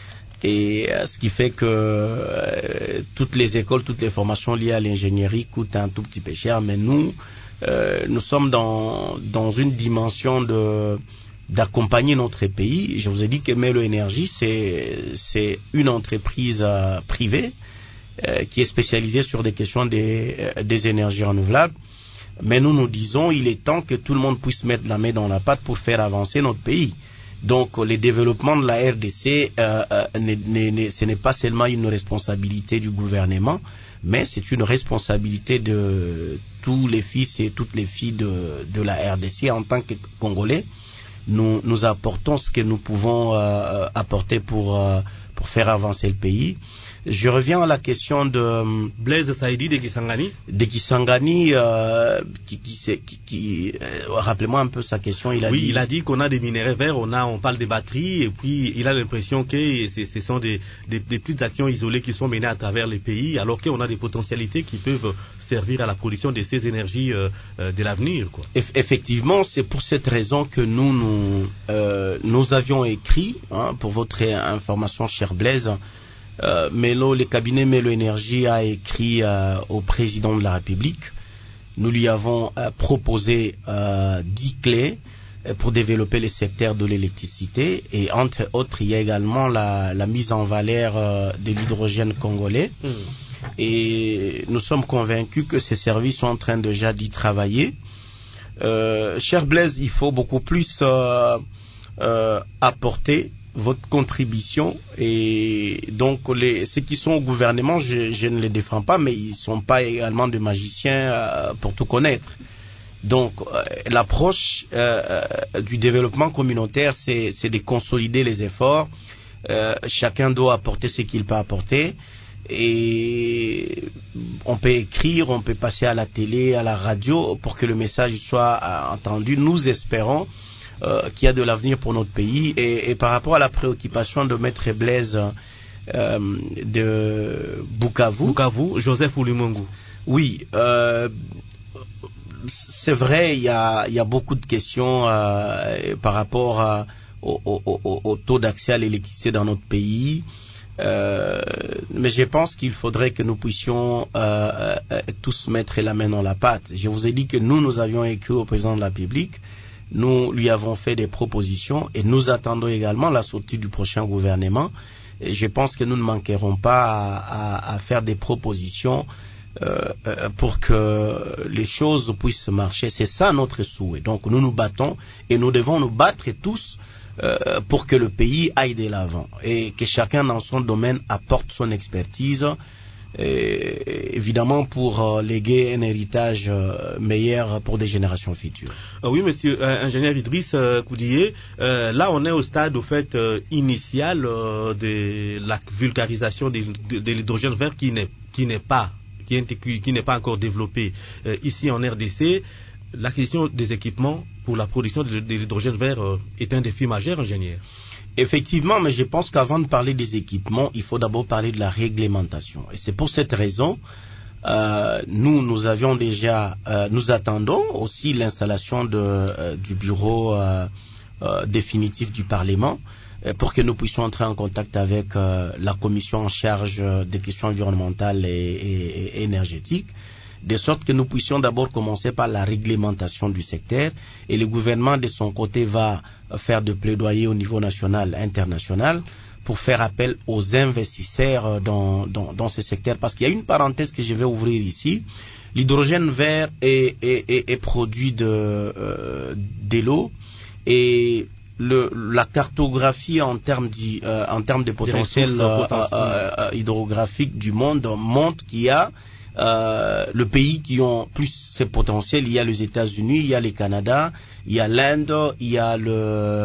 Et euh, ce qui fait que euh, toutes les écoles, toutes les formations liées à l'ingénierie coûtent un tout petit peu cher. Mais nous, euh, nous sommes dans, dans une dimension de... d'accompagner notre pays. Je vous ai dit que Melo Énergie, c'est, c'est une entreprise euh, privée euh, qui est spécialisée sur des questions des, euh, des énergies renouvelables. Mais nous nous disons, il est temps que tout le monde puisse mettre la main dans la pâte pour faire avancer notre pays. Donc, les développements de la R D C, euh, euh, n'est, n'est, ce n'est pas seulement une responsabilité du gouvernement, mais c'est une responsabilité de tous les fils et toutes les filles de, de la R D C en tant que Congolais. Nous, nous apportons ce que nous pouvons euh, apporter pour, euh, pour faire avancer le pays. Je reviens à la question de Blaise Saïdi de Kisangani. De Kisangani, euh, qui, qui, qui, qui euh, rappelez-moi un peu sa question. Il a oui, dit... il a dit qu'on a des minerais verts, on a, on parle des batteries, et puis il a l'impression que ce, ce sont des, des, des petites actions isolées qui sont menées à travers les pays, alors qu'on a des potentialités qui peuvent servir à la production de ces énergies euh, euh, de l'avenir, quoi. Effectivement, c'est pour cette raison que nous, nous, euh, nous avions écrit, hein, pour votre information, cher Blaise. Euh, Melo, le cabinet Melo Énergie a écrit euh, au président de la République. Nous lui avons euh, proposé euh, dix clés euh, pour développer le secteur de l'électricité, et entre autres, il y a également la, la mise en valeur euh, de l'hydrogène congolais. Mmh. Et nous sommes convaincus que ces services sont en train déjà d'y travailler. Euh, cher Blaise, il faut beaucoup plus euh, euh, apporter votre contribution, et donc les, ceux qui sont au gouvernement, je, je ne les défends pas, mais ils ne sont pas également des magiciens euh, pour tout connaître. Donc euh, l'approche euh, du développement communautaire, c'est, c'est de consolider les efforts. Euh, chacun doit apporter ce qu'il peut apporter, et on peut écrire, on peut passer à la télé, à la radio pour que le message soit euh, entendu. Nous espérons Euh, qu'il y a de l'avenir pour notre pays, et, et par rapport à la préoccupation de Maître Blaise euh, de Bukavu, Bukavu, Joseph Oulimengu. Oui, euh, c'est vrai, il y a, il y a beaucoup de questions euh, par rapport à, au, au, au, au taux d'accès à l'électricité dans notre pays. Euh, mais je pense qu'il faudrait que nous puissions euh, euh, tous mettre la main dans la pâte. Je vous ai dit que nous, nous avions écrit au président de la République, nous lui avons fait des propositions et nous attendons également la sortie du prochain gouvernement. Et je pense que nous ne manquerons pas à, à, à faire des propositions euh, euh, pour que les choses puissent marcher. C'est ça notre souhait. Donc nous nous battons et nous devons nous battre tous Euh, pour que le pays aille de l'avant et que chacun dans son domaine apporte son expertise, et, évidemment pour euh, léguer un héritage euh, meilleur pour des générations futures. Euh, oui, monsieur euh, ingénieur Idriss euh, Koudié, euh, là on est au stade au fait euh, initial euh, de la vulgarisation de, de, de l'hydrogène vert qui n'est qui n'est pas qui, est, qui n'est pas encore développé euh, ici en R D C. La question des équipements pour la production de, de l'hydrogène vert euh, est un défi majeur, ingénieur. Effectivement, mais je pense qu'avant de parler des équipements, il faut d'abord parler de la réglementation. Et c'est pour cette raison, euh, nous, nous avions déjà, euh, nous attendons aussi l'installation de, euh, du bureau euh, euh, définitif du Parlement euh, pour que nous puissions entrer en contact avec euh, la commission en charge des questions environnementales et, et, et énergétiques, de sorte que nous puissions d'abord commencer par la réglementation du secteur, et le gouvernement de son côté va faire de plaidoyer au niveau national, international, pour faire appel aux investisseurs dans, dans, dans ce secteur. Parce qu'il y a une parenthèse que je vais ouvrir ici. L'hydrogène vert est, est, est, est produit de, euh, de l'eau, et le, la cartographie en termes, euh, en termes de potentiel euh, euh, euh, hydrographique du monde montre qu'il y a Euh, le pays qui ont plus ces potentiels. Il y a les États-Unis, il y a le Canada, il y a l'Inde, il y a le,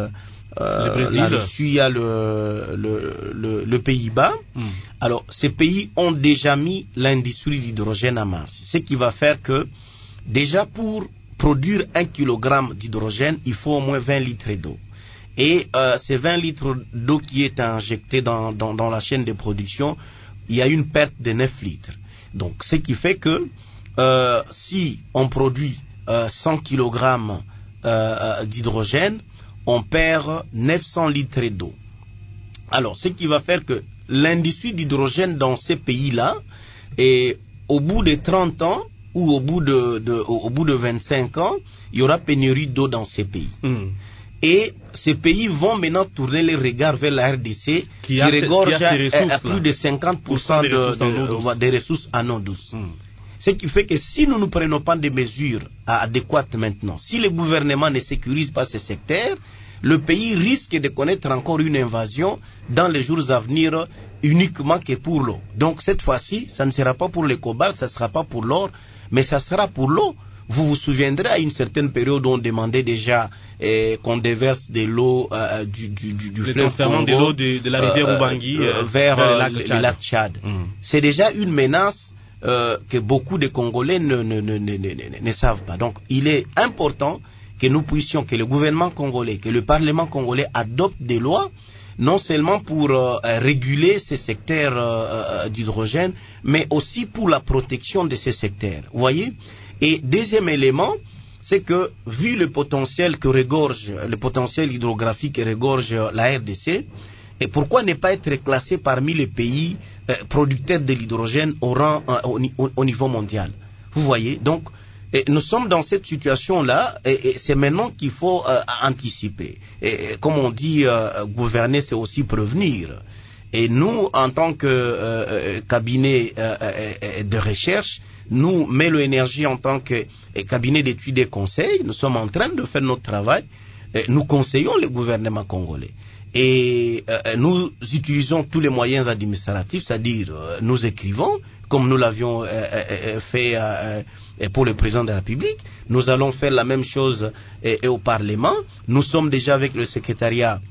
euh, le Brésil, la Russie, il y a le, le, le, le Pays-Bas. Mm. Alors, ces pays ont déjà mis l'industrie d'hydrogène en marche. Ce qui va faire que, déjà pour produire un kilogramme d'hydrogène, il faut au moins vingt litres d'eau. Et euh, ces vingt litres d'eau qui est injectée dans, dans, dans la chaîne de production, il y a une perte de neuf litres. Donc, ce qui fait que euh, si on produit euh, cent kilogrammes euh, d'hydrogène, on perd neuf cents litres d'eau. Alors, ce qui va faire que l'industrie d'hydrogène dans ces pays-là, et au bout de trente ans ou au bout de, de au, au bout de vingt-cinq ans, il y aura pénurie d'eau dans ces pays. Mmh. Et ces pays vont maintenant tourner les regards vers la R D C qui, qui regorge à, à plus de cinquante pour cent de, de, de, des ressources en eau douce. Mm. Ce qui fait que si nous ne prenons pas des mesures adéquates maintenant, si le gouvernement ne sécurise pas ce secteur, le pays risque de connaître encore une invasion dans les jours à venir uniquement que pour l'eau. Donc cette fois-ci, ça ne sera pas pour le cobalt, ça ne sera pas pour l'or, mais ça sera pour l'eau. Vous vous souviendrez, à une certaine période, on demandait déjà eh, qu'on déverse de l'eau euh, du, du, du, du fleuve Congo, de l'eau de, de la rivière euh, Ubangi euh, vers, vers le lac Tchad. Le lac Tchad. Mm. C'est déjà une menace euh, que beaucoup de Congolais ne, ne, ne, ne, ne, ne savent pas. Donc, il est important que nous puissions, que le gouvernement congolais, que le Parlement congolais adopte des lois, non seulement pour euh, réguler ces secteurs euh, d'hydrogène, mais aussi pour la protection de ces secteurs. Vous voyez ? Et deuxième élément, c'est que vu le potentiel que regorge, le potentiel hydrographique que regorge la R D C, et pourquoi ne pas être classé parmi les pays euh, producteurs de l'hydrogène au, rang, euh, au, au, au niveau mondial. Vous voyez, donc et nous sommes dans cette situation-là, et, et c'est maintenant qu'il faut euh, anticiper. Et, et comme on dit, euh, gouverner, c'est aussi prévenir. Et nous, en tant que euh, cabinet euh, de recherche, nous, Melo Énergie, en tant que cabinet d'études et conseils, nous sommes en train de faire notre travail. Nous conseillons le gouvernement congolais. Et euh, nous utilisons tous les moyens administratifs, c'est-à-dire euh, nous écrivons, comme nous l'avions euh, euh, fait euh, pour le président de la République. Nous allons faire la même chose euh, au Parlement. Nous sommes déjà avec le secrétariat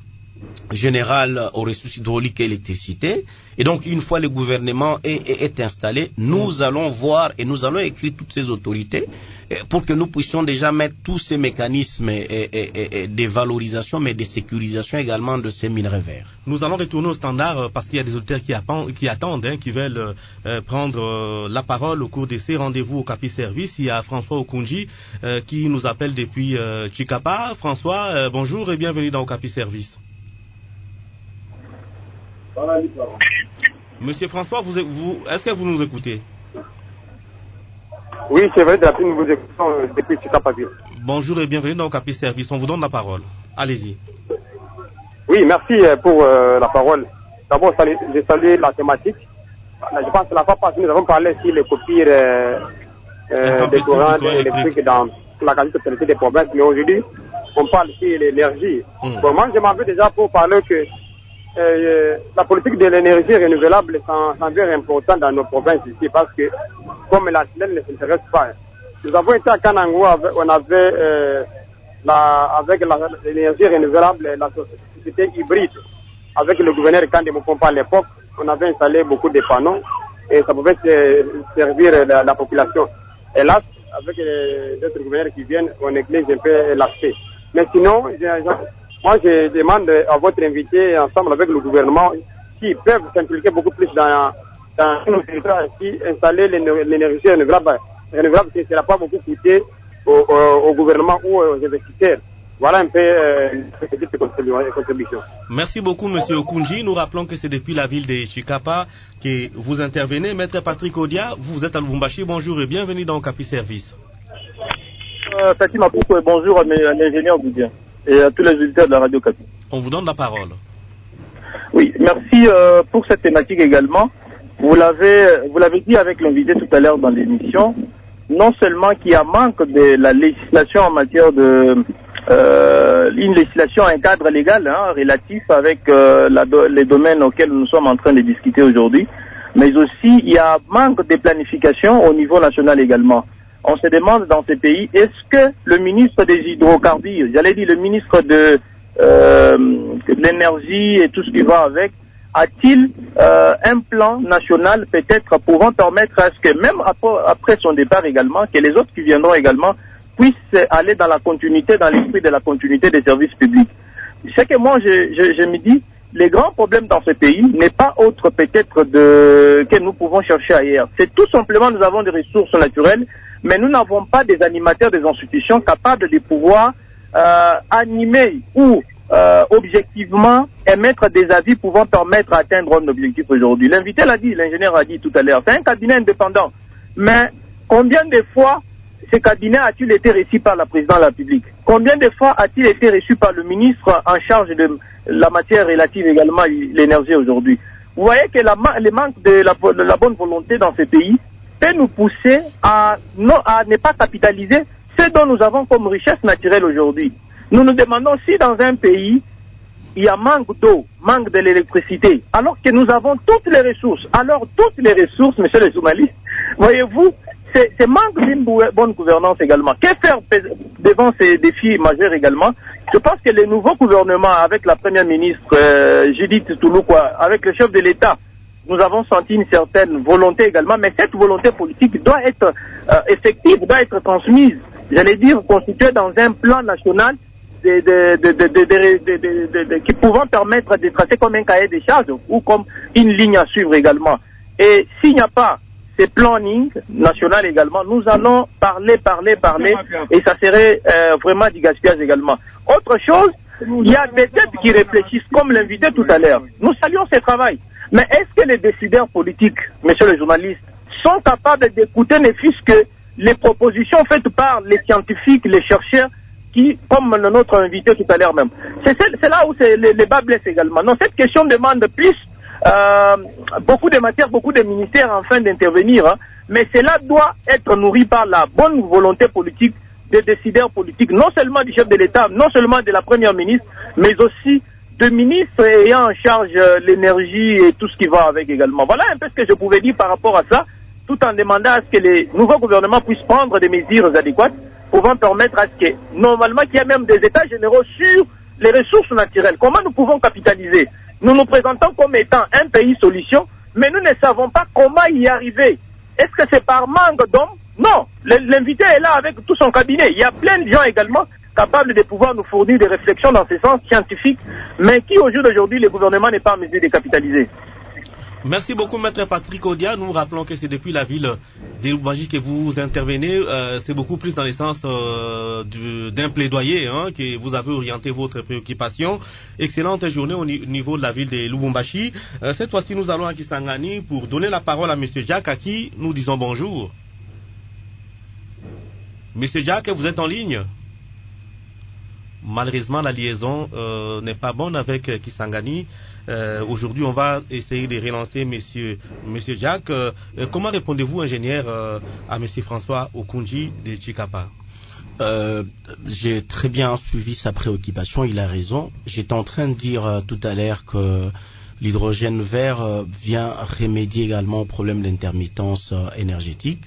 général aux ressources hydrauliques et électricité. Et donc, une fois le gouvernement est, est, est installé, nous allons voir et nous allons écrire toutes ces autorités pour que nous puissions déjà mettre tous ces mécanismes et, et, et, et des valorisations, mais des sécurisations également de ces minerais verts. Nous allons retourner au standard parce qu'il y a des auditeurs qui, appendent, qui attendent, hein, qui veulent euh, prendre euh, la parole au cours de ces rendez-vous au Capi Service. Il y a François Okunji euh, qui nous appelle depuis euh, Chikapa. François, euh, bonjour et bienvenue dans au Capi Service. Monsieur François, vous, vous, est-ce que vous nous écoutez? Oui, c'est vrai, depuis nous vous écoutons euh, depuis Chikapa. Bonjour et bienvenue dans au Capi Service. On vous donne la parole. Allez-y. Oui, merci pour euh, la parole. D'abord, je salue la thématique. Je pense que la fois passée, nous avons parlé sur les coupures euh, euh, des courants électriques dans la quasi-totalité des provinces. Mais aujourd'hui, on parle sur l'énergie. Mmh. Bon, moi, je m'en veux déjà pour parler que euh, la politique de l'énergie renouvelable s'avère importante dans nos provinces ici parce que, comme la Chine ne s'intéresse pas, nous avons été à Kanangou, on avait, euh, la, avec l'énergie renouvelable, la société hybride, avec le gouverneur Kandé Mopompa à l'époque, on avait installé beaucoup de panneaux et ça pouvait servir la, la population. Hélas, avec d'autres gouverneurs qui viennent, on néglige un peu l'aspect. Mais sinon, je, je, moi je demande à votre invité, ensemble avec le gouvernement, qui peuvent s'impliquer beaucoup plus dans, dans nos territoires, qui installer l'énergie renouvelable, renouvelable qui ne sera pas beaucoup coûté au, au, au gouvernement ou aux investisseurs. Voilà un peu euh, une petite contribution. Merci beaucoup, Monsieur Okunji. Nous rappelons que c'est depuis la ville de Chikapa que vous intervenez. Maître Patrick Odia, vous êtes à Lubumbashi. Bonjour et bienvenue dans Capi Service. Euh, Tati Mapouko, bonjour à, mes, à l'ingénieur Goudien et à tous les auditeurs de la radio Capi. On vous donne la parole. Oui, merci euh, pour cette thématique également. Vous l'avez, vous l'avez dit avec l'invité tout à l'heure dans l'émission. Non seulement qu'il y a manque de la législation en matière de Euh, une législation, un cadre légal hein, relatif avec euh, la do les domaines auxquels nous sommes en train de discuter aujourd'hui, mais aussi il y a manque de planification au niveau national également. On se demande dans ces pays, est-ce que le ministre des hydrocarbures, j'allais dire le ministre de, euh, de l'énergie et tout ce qui va avec, a-t-il euh, un plan national peut-être pouvant permettre à ce que même après son départ également, que les autres qui viendront également puissent aller dans la continuité, dans l'esprit de la continuité des services publics. C'est que moi, je, je, je me dis, les grands problèmes dans ce pays n'est pas autre peut-être de que nous pouvons chercher ailleurs. C'est tout simplement, nous avons des ressources naturelles, mais nous n'avons pas des animateurs des institutions capables de pouvoir euh, animer ou euh, objectivement émettre des avis pouvant permettre d'atteindre un objectif aujourd'hui. L'invité l'a dit, l'ingénieur a dit tout à l'heure, c'est un cabinet indépendant. Mais combien de fois ce cabinet a-t-il été reçu par la présidente de la République? Combien de fois a-t-il été reçu par le ministre en charge de la matière relative également à l'énergie aujourd'hui? Vous voyez que la, le manque de la, de la bonne volonté dans ces pays peut nous pousser à, non, à ne pas capitaliser ce dont nous avons comme richesse naturelle aujourd'hui. Nous nous demandons si dans un pays, il y a manque d'eau, manque de l'électricité, alors que nous avons toutes les ressources. Alors toutes les ressources, messieurs les journalistes, voyez-vous, c'est manque d'une bonne gouvernance également. Que faire devant ces défis majeurs également? Je pense que le nouveau gouvernement, avec la première ministre euh, Judith Touloukwa, avec le chef de l'État, nous avons senti une certaine volonté également, mais cette volonté politique doit être euh, effective, doit être transmise, j'allais dire, constituée dans un plan national de, de, de, de, de, de, de, de, de, qui pouvant permettre de tracer comme un cahier des charges ou comme une ligne à suivre également. Et s'il n'y a pas ces planning national également, nous allons parler, parler, parler, et ça serait euh, vraiment du gaspillage également. Autre chose, il y a des têtes qui réfléchissent, comme l'invité tout à l'heure. Nous saluons ce travail. Mais est-ce que les décideurs politiques, messieurs les journalistes, sont capables d'écouter ne fût-ce que les propositions faites par les scientifiques, les chercheurs, qui, comme notre invité tout à l'heure même. C'est là où les, les bas blessent également. Non, cette question demande plus Euh, beaucoup de matières, beaucoup de ministères afin d'intervenir, hein, mais cela doit être nourri par la bonne volonté politique des décideurs politiques, non seulement du chef de l'État, non seulement de la première ministre, mais aussi de ministres ayant en charge euh, l'énergie et tout ce qui va avec également. Voilà un peu ce que je pouvais dire par rapport à ça, tout en demandant à ce que les nouveaux gouvernements puissent prendre des mesures adéquates pouvant permettre à ce que, normalement, qu'il y ait même des états généraux sur les ressources naturelles. Comment nous pouvons capitaliser? Nous nous présentons comme étant un pays solution, mais nous ne savons pas comment y arriver. Est-ce que c'est par manque d'hommes? Non, l'invité est là avec tout son cabinet. Il y a plein de gens également capables de pouvoir nous fournir des réflexions dans ce sens scientifique, mais qui au jour d'aujourd'hui, le gouvernement n'est pas en mesure de capitaliser. Merci beaucoup, Maître Patrick Odia. Nous rappelons que c'est depuis la ville de Lubumbashi que vous intervenez. Euh, c'est beaucoup plus dans le sens euh, d'un plaidoyer hein, que vous avez orienté votre préoccupation. Excellente journée au niveau de la ville de Lubumbashi. Euh, cette fois-ci, nous allons à Kisangani pour donner la parole à Monsieur Jacques, à qui nous disons bonjour. Monsieur Jacques, vous êtes en ligne? Malheureusement, la liaison euh, n'est pas bonne avec euh, Kisangani. Euh, Aujourd'hui, on va essayer de relancer Monsieur, Monsieur Jacques. Euh, comment répondez-vous, ingénieur, euh, à Monsieur François Okunji de Chikapa? euh, J'ai très bien suivi sa préoccupation, il a raison. J'étais en train de dire euh, tout à l'heure que l'hydrogène vert euh, vient remédier également au problème d'intermittence euh, énergétique.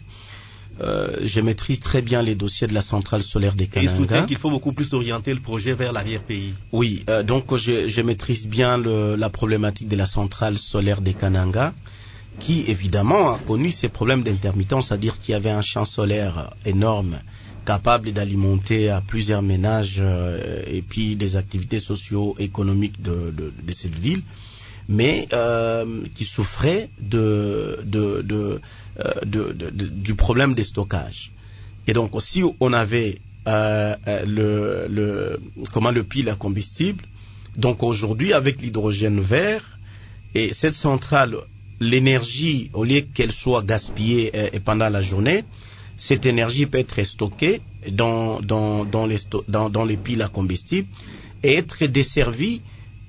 Euh, je maîtrise très bien les dossiers de la centrale solaire des Kananga. Et il soutient qu'il faut beaucoup plus orienter le projet vers l'arrière-pays. Oui, euh, donc je, je maîtrise bien le, la problématique de la centrale solaire des Kananga, qui évidemment a connu ces problèmes d'intermittence, c'est-à-dire qu'il y avait un champ solaire énorme, capable d'alimenter à plusieurs ménages euh, et puis des activités socio-économiques de, de, de cette ville, mais euh, qui souffrait de, de, de, euh, de, de, de, du problème de stockage. Et donc, si on avait euh, le, le, comment le pile à combustible, donc aujourd'hui, avec l'hydrogène vert, et cette centrale, l'énergie, au lieu qu'elle soit gaspillée euh, pendant la journée, cette énergie peut être stockée dans, dans, dans, les, dans, dans les piles à combustible et être desservie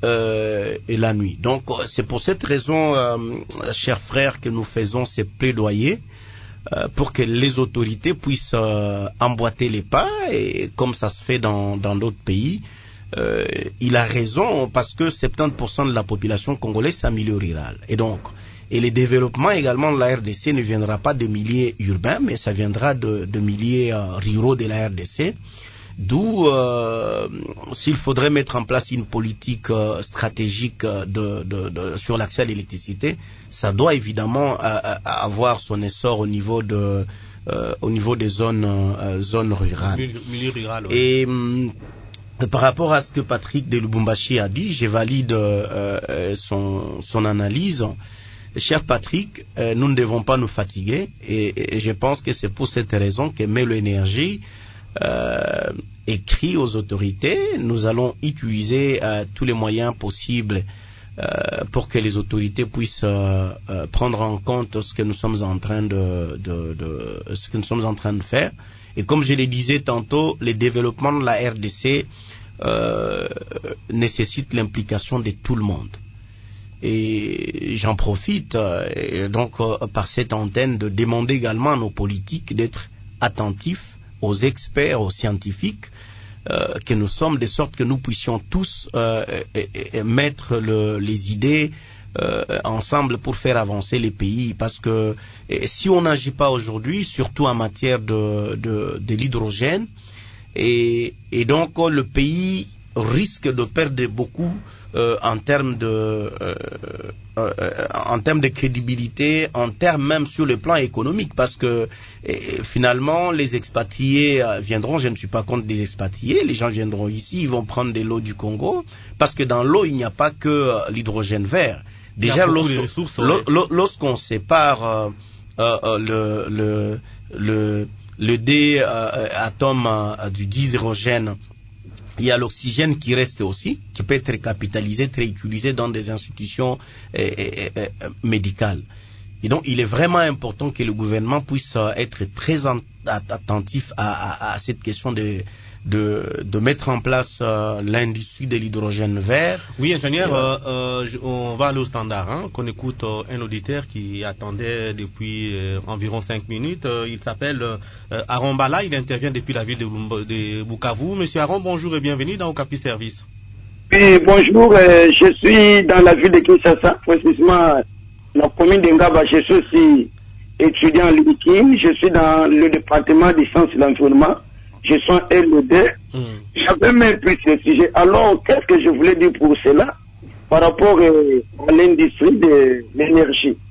Euh, et la nuit. Donc c'est pour cette raison, euh, chers frères, que nous faisons ces plaidoyers euh, pour que les autorités puissent euh, emboîter les pas, et comme ça se fait dans dans d'autres pays. Euh, il a raison, parce que soixante-dix pour cent de la population congolaise c'est un milieu rural, et donc et le développement également de la R D C ne viendra pas de milieux urbains, mais ça viendra de, de milieux euh, ruraux de la R D C. D'où, euh, s'il faudrait mettre en place une politique euh, stratégique de, de, de, sur l'accès à l'électricité, ça doit évidemment euh, avoir son essor au niveau de, euh, au niveau des zones, euh, zones rurales. Milieu rural. Oui. Et euh, par rapport à ce que Patrick de Lubumbashi a dit, je valide euh, son, son analyse. Cher Patrick, euh, nous ne devons pas nous fatiguer, et, et je pense que c'est pour cette raison que Melo Énergie Euh, écrit aux autorités. Nous allons utiliser euh, tous les moyens possibles euh, pour que les autorités puissent euh, euh, prendre en compte ce que nous sommes en train de, de, de ce que nous sommes en train de faire. Et comme je le disais tantôt, le développement de la R D C euh, nécessite l'implication de tout le monde. Et j'en profite euh, donc euh, par cette antenne de demander également à nos politiques d'être attentifs aux experts, aux scientifiques euh, que nous sommes, de sorte que nous puissions tous euh, et, et mettre le, les idées euh, ensemble pour faire avancer les pays. Parce que et, si on n'agit pas aujourd'hui, surtout en matière de, de, de l'hydrogène, et, et donc le pays risque de perdre beaucoup euh, en termes de euh, euh, en termes de crédibilité, en termes même sur le plan économique, parce que et, finalement les expatriés euh, viendront. Je ne suis pas contre des expatriés, les gens viendront ici, ils vont prendre de l'eau du Congo, parce que dans l'eau il n'y a pas que euh, l'hydrogène vert. Déjà lorsqu'on sépare euh, euh, le le le le D euh, atome euh, du dihydrogène, il y a l'oxygène qui reste aussi, qui peut être capitalisé, très utilisé dans des institutions euh, euh, euh, médicales. Et donc, il est vraiment important que le gouvernement puisse être très attentif à, à, à cette question de, de, de mettre en place euh, l'industrie de l'hydrogène vert. Oui, ingénieur, euh, euh, on va aller au standard, hein, qu'on écoute euh, un auditeur qui attendait depuis euh, environ cinq minutes. Euh, il s'appelle euh, Aaron Bala, il intervient depuis la ville de, de Bukavu. Monsieur Aaron, bonjour et bienvenue dans Okapi Service. Oui, bonjour, euh, je suis dans la ville de Kinshasa, précisément la commune d'Engaba. Je suis aussi étudiant en l'U-K, je suis dans le département des sciences de l'environnement, je suis en L E D. Mm. J'avais même pris ce sujet. Alors, qu'est-ce que je voulais dire pour cela par rapport euh, à l'industrie de l'énergie?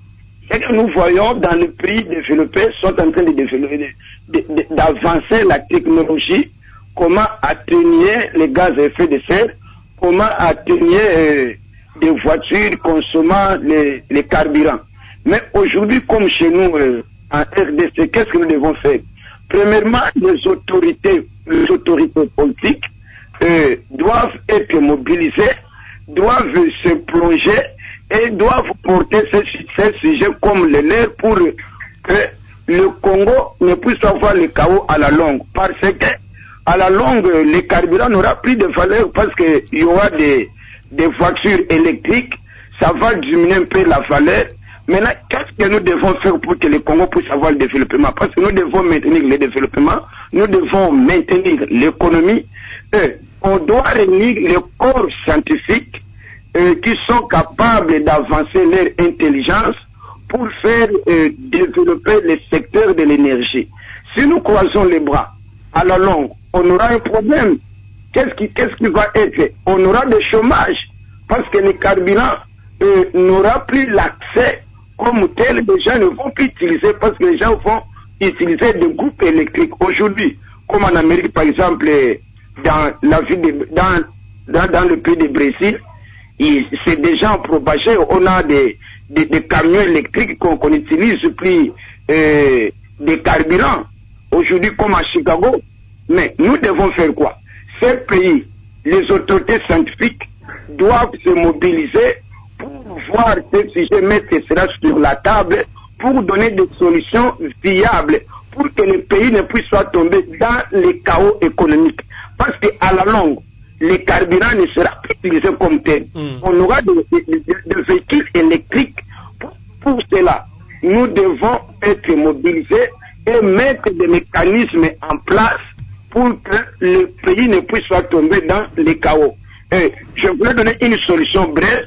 C'est que nous voyons dans les pays développés sont en train de développer, d'avancer la technologie, comment atténuer les gaz à effet de serre, comment atténuer euh, des voitures consommant les, les carburants. Mais aujourd'hui, comme chez nous, euh, en R D C, qu'est-ce que nous devons faire? Premièrement, les autorités, les autorités politiques euh, doivent être mobilisées, doivent se plonger et doivent porter ces, ces sujets comme le leur pour que le Congo ne puisse avoir le chaos à la longue. Parce que à la longue, le carburant n'aura plus de valeur parce qu'il y aura des, des voitures électriques, ça va diminuer un peu la valeur. Maintenant, qu'est-ce que nous devons faire pour que le Congo puisse avoir le développement? Parce que nous devons maintenir le développement, nous devons maintenir l'économie. Et on doit réunir les corps scientifiques euh, qui sont capables d'avancer leur intelligence pour faire euh, développer le secteur de l'énergie. Si nous croisons les bras, à la longue, on aura un problème. Qu'est-ce qui, qu'est-ce qui va être? On aura des chômages parce que les carburants euh, n'aura plus l'accès comme tel. Les gens ne vont plus utiliser parce que les gens vont utiliser des groupes électriques. Aujourd'hui, comme en Amérique, par exemple, dans la ville de, dans, dans, dans le pays du Brésil, c'est déjà propagé. On a des, des, des camions électriques qu'on qu'on utilise plus euh, des carburants. Aujourd'hui, comme à Chicago. Mais nous devons faire quoi? Ces pays, les autorités scientifiques doivent se mobiliser pour voir ces sujets, mettre cela sur la table, pour donner des solutions viables, pour que le pays ne puisse pas tomber dans le chaos économique. Parce qu'à la longue, le carburant ne sera plus utilisé comme tel. Mm. On aura des, des, des véhicules électriques. Pour, pour cela, nous devons être mobilisés et mettre des mécanismes en place pour que le pays ne puisse pas tomber dans le chaos. Et je voulais donner une solution brève.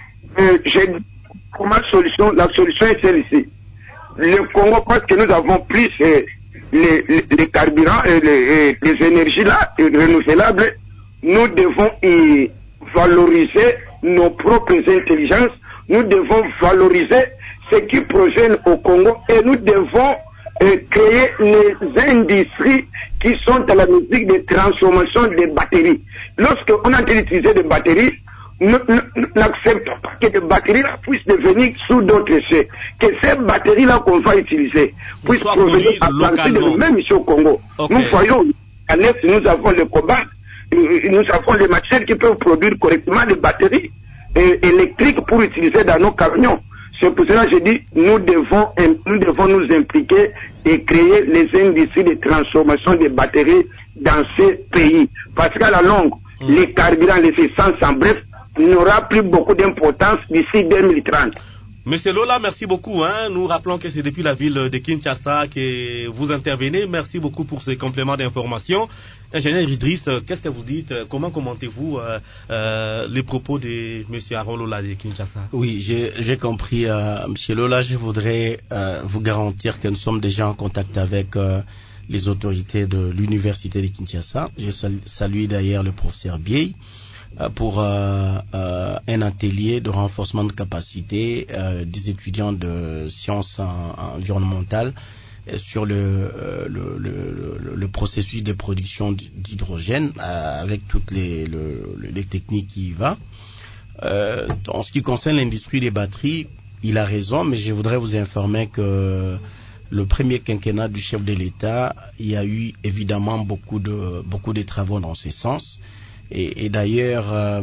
J'ai comme solution, la solution est celle-ci. Le Congo, parce que nous avons plus euh, les, les, les carburants et les, les énergies là, renouvelables, nous devons y valoriser nos propres intelligences, nous devons valoriser ce qui provient au Congo et nous devons euh, créer les industries qui sont à la musique de transformation des batteries. Lorsqu'on a utilisé des batteries, nous n'acceptons pas que des batteries-là puissent devenir sous d'autres faits. Que ces batteries-là qu'on va utiliser puissent provenir à partir de même ici au Congo. Okay. Nous voyons, à l'Est, nous avons le cobalt, nous avons les matières qui peuvent produire correctement des batteries euh, électriques pour utiliser dans nos camions. C'est pour cela que je dis, nous devons, nous devons nous impliquer et créer les industries de transformation des batteries dans ces pays. Parce qu'à la longue, mmh. les carburants, les essences, en bref, n'aura plus beaucoup d'importance d'ici deux mille trente. Monsieur Lola, merci beaucoup. Hein. Nous rappelons que c'est depuis la ville de Kinshasa que vous intervenez. Merci beaucoup pour ces compléments d'information. Ingénieur Idriss, qu'est-ce que vous dites? Comment commentez-vous euh, euh, les propos de monsieur Aaron Lola de Kinshasa? Oui, j'ai, j'ai compris. Euh, monsieur Lola, je voudrais euh, vous garantir que nous sommes déjà en contact avec euh, les autorités de l'université de Kinshasa. Je salue d'ailleurs le professeur Biey pour euh, euh, un atelier de renforcement de capacité euh, des étudiants de sciences en, environnementales euh, sur le, euh, le, le, le processus de production d'hydrogène euh, avec toutes les, le, les techniques qui y va. Euh, en ce qui concerne l'industrie des batteries, il a raison, mais je voudrais vous informer que le premier quinquennat du chef de l'État, il y a eu évidemment beaucoup de, beaucoup de travaux dans ce sens. Et, et d'ailleurs, euh,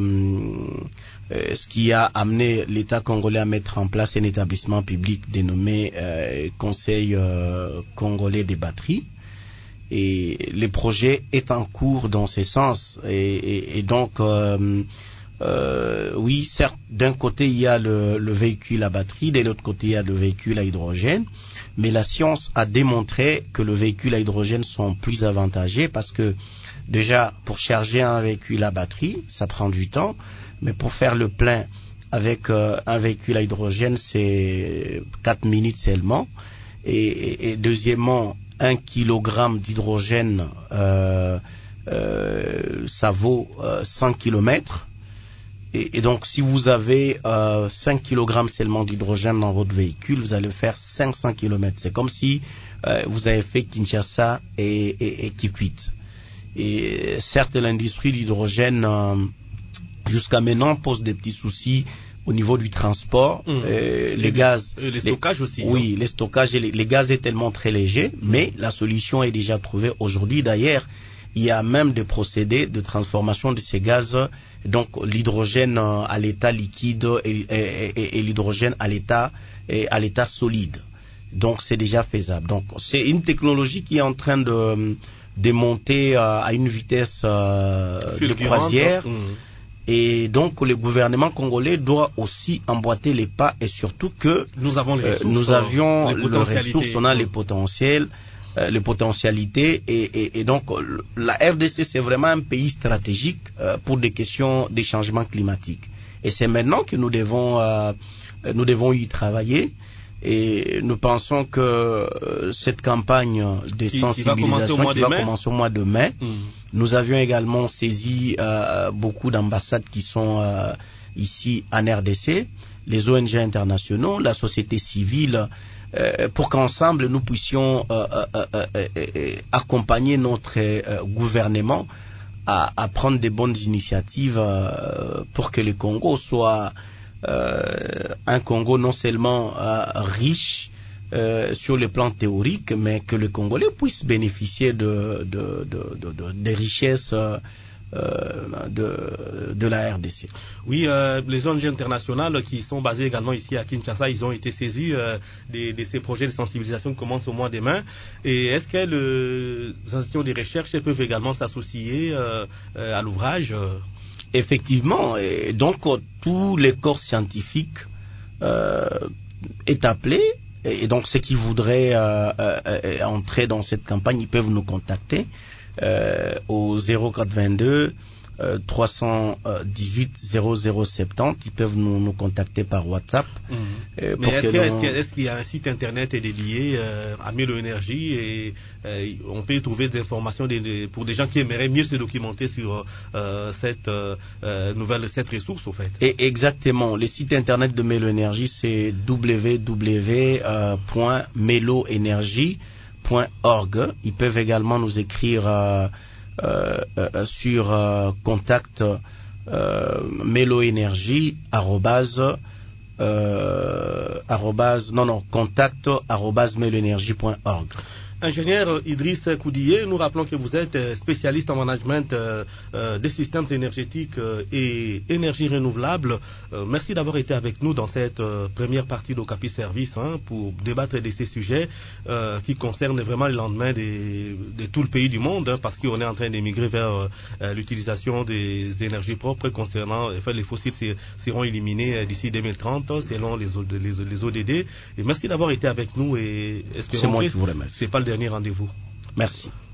euh, ce qui a amené l'État congolais à mettre en place un établissement public dénommé euh, Conseil euh, congolais des batteries. Et le projet est en cours dans ce sens. Et, et, et donc, euh, euh, oui, certes, d'un côté, il y a le, le véhicule à batterie, de l'autre côté, il y a le véhicule à hydrogène. Mais la science a démontré que le véhicule à hydrogène sont plus avantagés parce que déjà, pour charger un véhicule à batterie, ça prend du temps, mais pour faire le plein avec euh, un véhicule à hydrogène, c'est quatre minutes seulement. Et, et, et deuxièmement, un kilogramme d'hydrogène, euh, euh, ça vaut euh, cent kilomètres. Et, et donc, si vous avez euh, cinq kilogrammes seulement d'hydrogène dans votre véhicule, vous allez faire cinq cents kilomètres. C'est comme si euh, vous avez fait Kinshasa et, et, et Kikwit. Et certes, l'industrie de l'hydrogène, euh, jusqu'à maintenant, pose des petits soucis au niveau du transport. Mmh. Euh, les, les gaz... Et les stockages les, aussi. Oui, hein. les stockages, et les, les gaz est tellement très léger, mmh. mais la solution est déjà trouvée aujourd'hui. D'ailleurs, il y a même des procédés de transformation de ces gaz, donc l'hydrogène à l'état liquide et, et, et, et l'hydrogène à l'état et à l'état solide. Donc c'est déjà faisable. Donc c'est une technologie qui est en train de, de monter euh, à une vitesse euh, de croisière. Mmh. Et donc le gouvernement congolais doit aussi emboîter les pas, et surtout que nous avons les ressources, euh, nous avions les, les ressources, on a mmh. les potentiels. Euh, les potentialités et, et, et donc la R D C c'est vraiment un pays stratégique euh, pour des questions des changements climatiques, et c'est maintenant que nous devons euh, nous devons y travailler, et nous pensons que euh, cette campagne de qui, sensibilisation qui va commencer au mois de mai, mmh. nous avions également saisi euh, beaucoup d'ambassades qui sont euh, ici en R D C, les O N G internationaux, la société civile, Euh, pour qu'ensemble nous puissions euh, euh, euh, euh, euh, accompagner notre euh, gouvernement à, à prendre des bonnes initiatives euh, pour que le Congo soit euh, un Congo non seulement euh, riche euh, sur le plan théorique, mais que le Congolais puisse bénéficier de, de, de, de, de, des richesses euh, Euh, de, de la R D C. Oui, euh, les O N G internationales qui sont basées également ici à Kinshasa, ils ont été saisis euh, de, de ces projets de sensibilisation qui commencent au mois de mai. Et est-ce que le, les institutions de recherche peuvent également s'associer euh, euh, à l'ouvrage? Effectivement, et donc tous les corps scientifiques euh, est appelé, et donc ceux qui voudraient euh, euh, entrer dans cette campagne, ils peuvent nous contacter euh, au zéro quatre vingt-deux euh, trois cent dix-huit zéro zéro soixante-dix. Ils peuvent nous, nous contacter par WhatsApp. Mmh. Euh, Mais est-ce, que, est-ce, que, est-ce qu'il y a un site internet dédié euh, à Melo Énergie, et euh, on peut y trouver des informations de, de, pour des gens qui aimeraient mieux se documenter sur euh, cette euh, nouvelle, cette ressource au fait? Et exactement. Le site internet de Melo Énergie, c'est w w w point melo énergie point org. Ils peuvent également nous écrire euh, euh, euh, sur euh, contact euh, meloénergie arrobase euh, arrobase non non contact arrobase meloénergie point org. Ingénieur Idriss Koudié, nous rappelons que vous êtes spécialiste en management euh, euh, des systèmes énergétiques euh, et énergie renouvelable. Euh, merci d'avoir été avec nous dans cette euh, première partie d'Okapi Service hein, pour débattre de ces sujets euh, qui concernent vraiment le lendemain des, de tout le pays du monde, hein, parce qu'on est en train d'émigrer vers euh, l'utilisation des énergies propres concernant, enfin, les fossiles seront éliminés d'ici deux mille trente selon les, les, les O D D. Et merci d'avoir été avec nous, et espérons c'est moi que qui vous remercie. C'est pas le dernier rendez-vous. Merci.